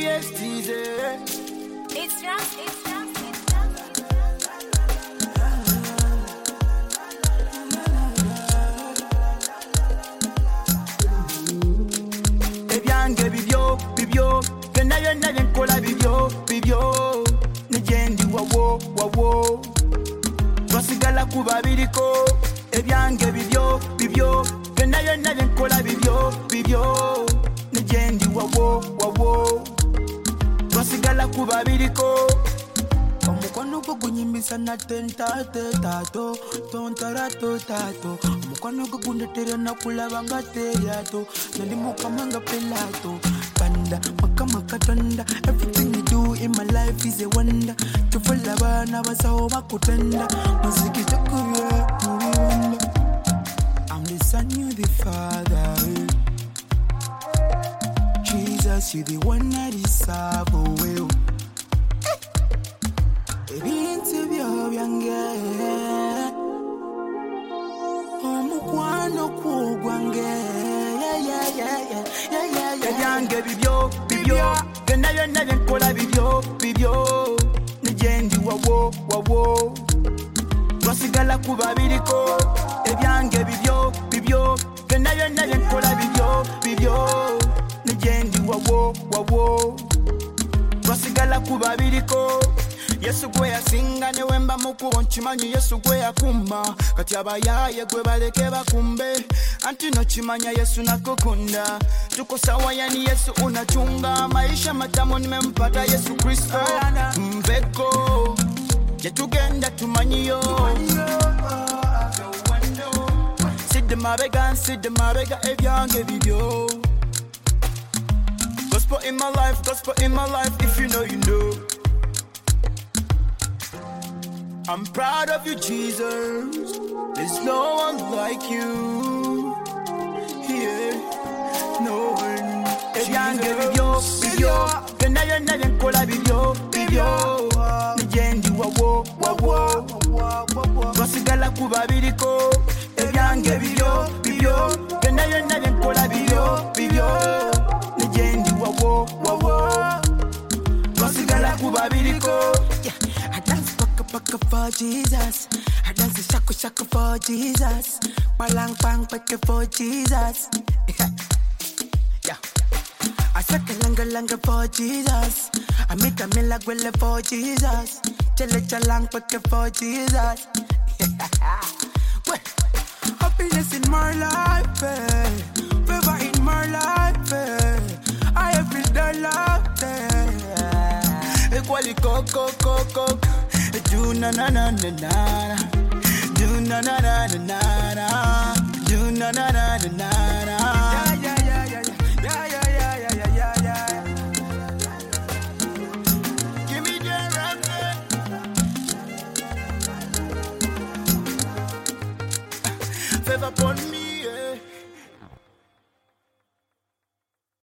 DSTZ. It's just. Ebyange bibyo, byonna byenkola bibyo, nejendi wawo, twasigala ku babiriko. Ebyange bibyo, byonna byenkola bibyo, nejendi wawo, twasigala ku babiriko. Omukwano gwo gunyimisa na tentato, tontarato. Omukwano gwo gundetera nakulaba nga teryato, nali mukama nga Pilato. Panda, makama katonda, everything you do in my life is a wonder. Tufula bana basawo bakutenda, muziki takubya muri wonder. I'm the son, you the father. Jesus, you the one that deserve well. Ebintu byo byange, omukwano gwange, ebyange bibyo, byonna byenkola bibyo, nejendi wawo, twasigala ku babiriko. Ebyange bibyo, byonna byenkola bibyo, nejendi wawo, twasigala ku babiriko. Yesu gwe yasinga ne wemba mukubo nkimanyi Yesu gwe yakuma kati abayaye gwe baleke bakumbe anti no kimanya Yesu nakukunda tuko sawa yani Yesu unachunga maisha matamu nimempata Yesu Kristo mbeko yetugenda tumanyiyo sidde mabega ebyange bibyo. Gospel in my life, if you know you know. I'm proud of you, Jesus. There's no one like you. Yeah, no one. Ebyange bibyo, byonna byenkola bibyo, nejendi wawo, twasigala ku babiriko. Ebyange bibyo, byonna byenkola bibyo, nejendi wawo, twasigala ku babiriko. Paka for Jesus, I dance the shaka for Jesus, palang pang paka for Jesus. Yeah, I suck a langa for Jesus, I make a milagwele for Jesus, chalang paka for Jesus. Well, happiness in my life, favor in my life, I have been the love, equally coco. Do na na na na na, do na na na na na, do na na na na na. Yeah. Give me the rap, favor upon me.